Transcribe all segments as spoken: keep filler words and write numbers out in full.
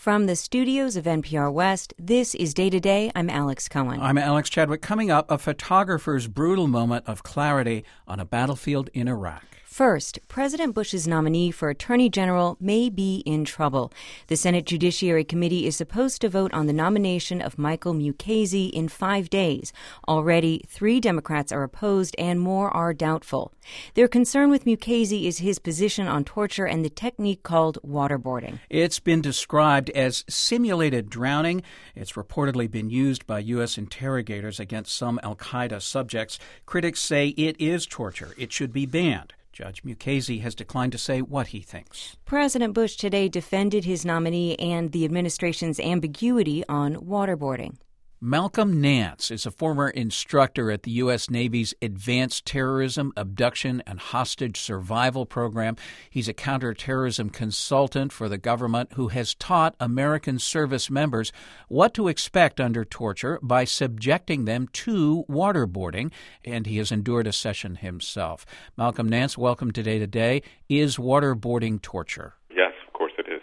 From the studios of N P R West, this is Day to Day. I'm Alex Cohen. I'm Alex Chadwick. Coming up, a photographer's brutal moment of clarity on a battlefield in Iraq. First, President Bush's nominee for Attorney General may be in trouble. The Senate Judiciary Committee is supposed to vote on the nomination of Michael Mukasey in five days. Already, three Democrats are opposed and more are doubtful. Their concern with Mukasey is his position on torture and the technique called waterboarding. It's been described as simulated drowning. It's reportedly been used by U S interrogators against some al-Qaeda subjects. Critics say it is torture. It should be banned. Judge Mukasey has declined to say what he thinks. President Bush today defended his nominee and the administration's ambiguity on waterboarding. Malcolm Nance is a former instructor at the U S. Navy's Advanced Terrorism, Abduction, and Hostage Survival Program. He's a counterterrorism consultant for the government who has taught American service members what to expect under torture by subjecting them to waterboarding, and he has endured a session himself. Malcolm Nance, welcome to Day to Day. Is waterboarding torture? Yes, of course it is.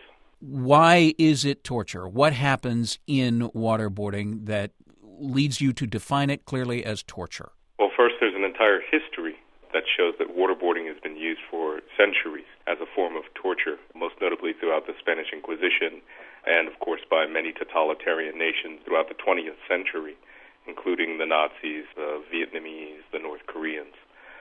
Why is it torture? What happens in waterboarding that leads you to define it clearly as torture? Well, first, there's an entire history that shows that waterboarding has been used for centuries as a form of torture, most notably throughout the Spanish Inquisition and, of course, by many totalitarian nations throughout the twentieth century, including the Nazis, the Vietnamese, the North Koreans.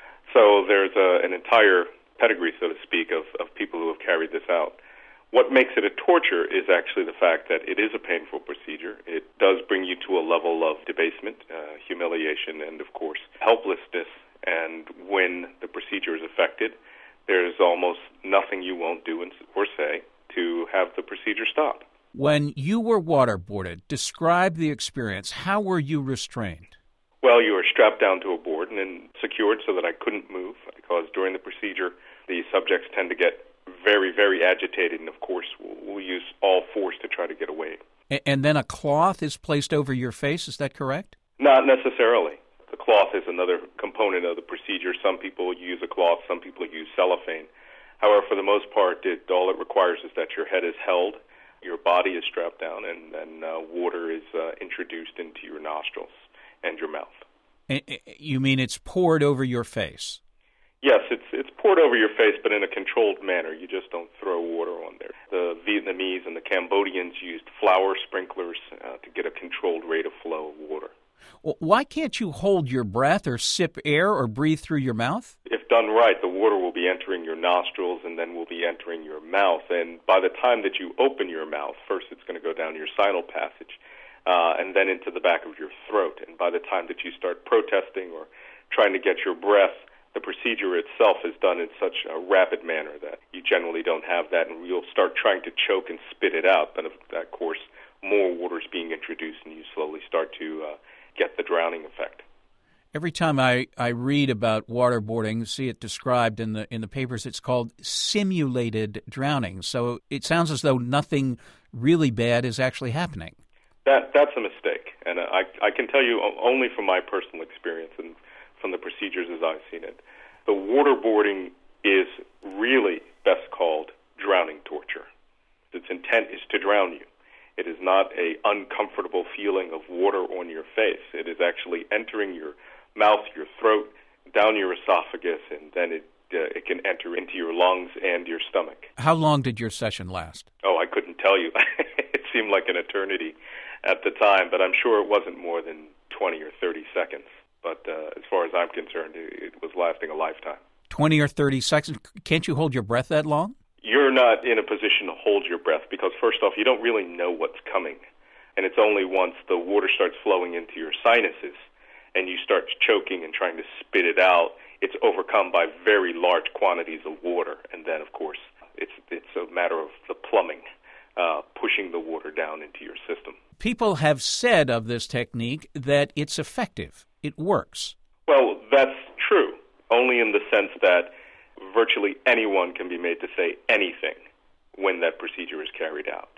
So there's a, an entire pedigree, so to speak, of, of people who have carried this out. What makes it a torture is actually the fact that it is a painful procedure. It does bring you to a level of debasement, uh, humiliation, and, of course, helplessness. And when the procedure is effected, there's almost nothing you won't do or say to have the procedure stop. When you were waterboarded, describe the experience. How were you restrained? Well, you were strapped down to a board and then secured so that I couldn't move, because during the procedure, the subjects tend to get very, very agitated, and of course, we'll use all force to try to get away. And then a cloth is placed over your face, is that correct? Not necessarily. The cloth is another component of the procedure. Some people use a cloth, some people use cellophane. However, for the most part, it, all it requires is that your head is held, your body is strapped down, and, and uh, water is uh, introduced into your nostrils and your mouth. And you mean it's poured over your face? Yes, it's it's poured over your face, but in a controlled manner. You just don't throw water on there. The Vietnamese and the Cambodians used flower sprinklers uh, to get a controlled rate of flow of water. Well, why can't you hold your breath or sip air or breathe through your mouth? If done right, the water will be entering your nostrils and then will be entering your mouth. And by the time that you open your mouth, first it's going to go down your sinus passage uh, and then into the back of your throat. And by the time that you start protesting or trying to get your breath, the procedure itself is done in such a rapid manner that you generally don't have that, and you'll start trying to choke and spit it out. But, of course, more water is being introduced, and you slowly start to uh, get the drowning effect. Every time I, I read about waterboarding, see it described in the in the papers, it's called simulated drowning. So it sounds as though nothing really bad is actually happening. That That's a mistake, and I, I can tell you only from my personal experience and from the procedures as I've seen it. The waterboarding is really best called drowning torture. Its intent is to drown you. It is not a uncomfortable feeling of water on your face. It is actually entering your mouth, your throat, down your esophagus, and then it uh, it can enter into your lungs and your stomach. How long did your session last? Oh, I couldn't tell you. It seemed like an eternity at the time, but I'm sure it wasn't more than twenty or thirty seconds. But uh, as far as I'm concerned, it, it was lasting a lifetime. twenty or thirty seconds? Can't you hold your breath that long? You're not in a position to hold your breath because, first off, you don't really know what's coming. And it's only once the water starts flowing into your sinuses and you start choking and trying to spit it out, it's overcome by very large quantities of water. And then, of course, it's, it's a matter of the plumbing, uh, pushing the water down into your system. People have said of this technique that it's effective. It works. Well, that's true, only in the sense that virtually anyone can be made to say anything when that procedure is carried out.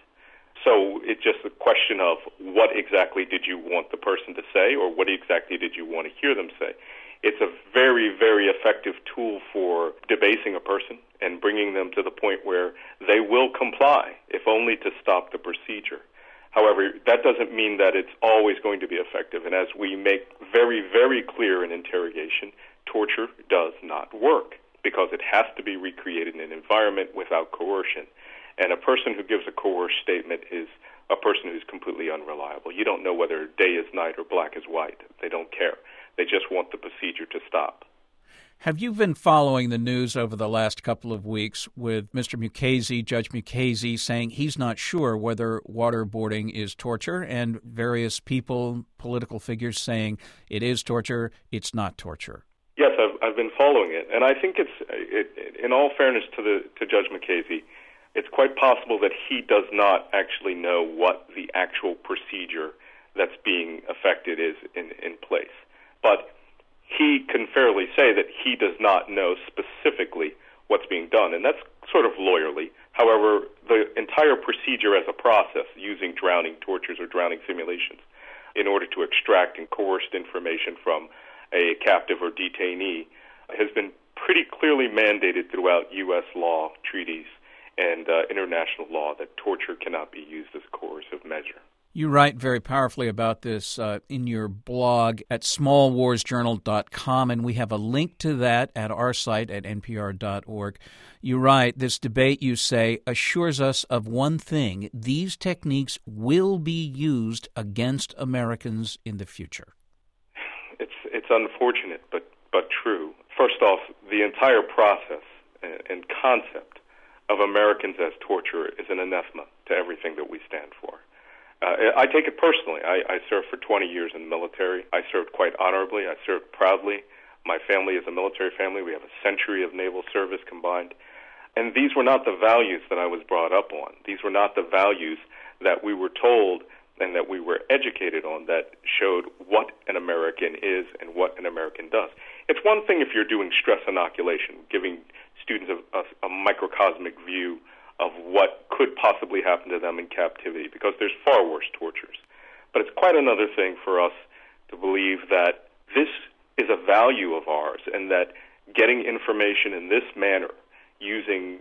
So it's just a question of what exactly did you want the person to say, or what exactly did you want to hear them say. It's a very, very effective tool for debasing a person and bringing them to the point where they will comply, if only to stop the procedure. However, that doesn't mean that it's always going to be effective. And as we make very, very clear in interrogation, torture does not work because it has to be recreated in an environment without coercion. And a person who gives a coerced statement is a person who's completely unreliable. You don't know whether day is night or black is white. They don't care. They just want the procedure to stop. Have you been following the news over the last couple of weeks with Mister Mukasey, Judge Mukasey, saying he's not sure whether waterboarding is torture, and various people, political figures, saying it is torture, it's not torture? Yes, I've, I've been following it, and I think it's, it, in all fairness to the to Judge Mukasey, it's quite possible that he does not actually know what the actual procedure that's being affected is in, in place. But he can fairly say that he does not know specifically what's being done, and that's sort of lawyerly. However, the entire procedure as a process, using drowning tortures or drowning simulations in order to extract and coerced information from a captive or detainee, has been pretty clearly mandated throughout U S law, treaties, and uh, international law that torture cannot be used as a coercive measure. You write very powerfully about this uh, in your blog at small wars journal dot com, and we have a link to that at our site at N P R dot org. You write, this debate, you say, assures us of one thing: these techniques will be used against Americans in the future. It's it's unfortunate, but, but true. First off, the entire process and, and concept of Americans as torture is an anathema to everything that we stand for. Uh, I take it personally. I, I served for twenty years in the military. I served quite honorably. I served proudly. My family is a military family. We have a century of naval service combined. And these were not the values that I was brought up on. These were not the values that we were told and that we were educated on that showed what an American is and what an American does. It's one thing if you're doing stress inoculation, giving students a, a, a microcosmic view of what could possibly happen to them in captivity, because there's far worse tortures. But it's quite another thing for us to believe that this is a value of ours and that getting information in this manner, using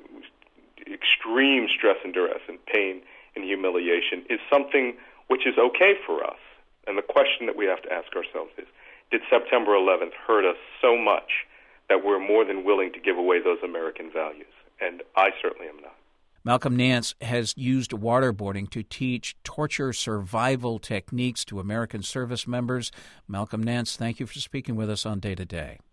extreme stress and duress and pain and humiliation, is something which is okay for us. And the question that we have to ask ourselves is, did September eleventh hurt us so much that we're more than willing to give away those American values? And I certainly am not. Malcolm Nance has used waterboarding to teach torture survival techniques to American service members. Malcolm Nance, thank you for speaking with us on Day to Day.